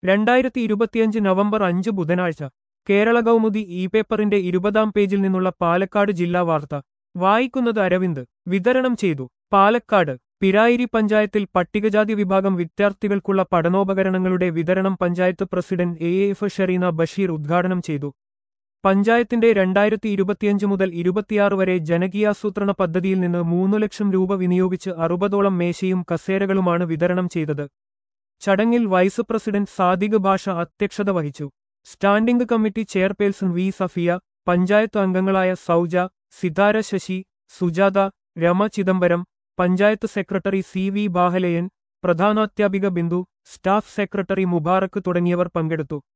2025 November 5 ബുധനാഴ്ച Kerala Kaumudi E പേപ്പറിന്റെ 20-ാം പേജിൽ നിന്നുള്ള പാലക്കാട് ജില്ലാ വാർത്ത വായിക്കുന്നത് അരവിന്ദ് വിതരണം ചെയ്തു. പാലക്കാട് പിരായിരി പഞ്ചായത്തിൽ പട്ടികജാതി വിഭാഗം വിദ്യാർത്ഥികൾക്കുള്ള പഠനോപകരണങ്ങളുടെ വിതരണം പഞ്ചായത്ത് പ്രസിഡന്റ് എഫ് ഷെറീന ബഷീർ ഉദ്ഘാടനം ചെയ്തു. പഞ്ചായത്തിന്റെ 2025 മുതൽ 26 വരെ ജനകീയാസൂത്രണ പദ്ധതിയിൽ നിന്ന് 3 ലക്ഷം രൂപ വിനിയോഗിച്ച് 60ഓളം മേശയും കസേരകളുമാണ് വിതരണം ചെയ്തത്. ചടങ്ങിൽ വൈസ് പ്രസിഡന്റ് സാദിഖ് ഭാഷ അധ്യക്ഷത വഹിച്ചു. Standing committee chairperson V Safiya, panchayat അംഗങ്ങളായ Sauja, Sithara Sasi, Sujatha, Rama Chidambaram, panchayat secretary C V Bahalayan, പ്രധാനാധ്യാപിക ബിന്ദു, സ്റ്റാഫ് സെക്രട്ടറി മുബാറക്ക് തുടങ്ങിയവർ പങ്കെടുത്തു.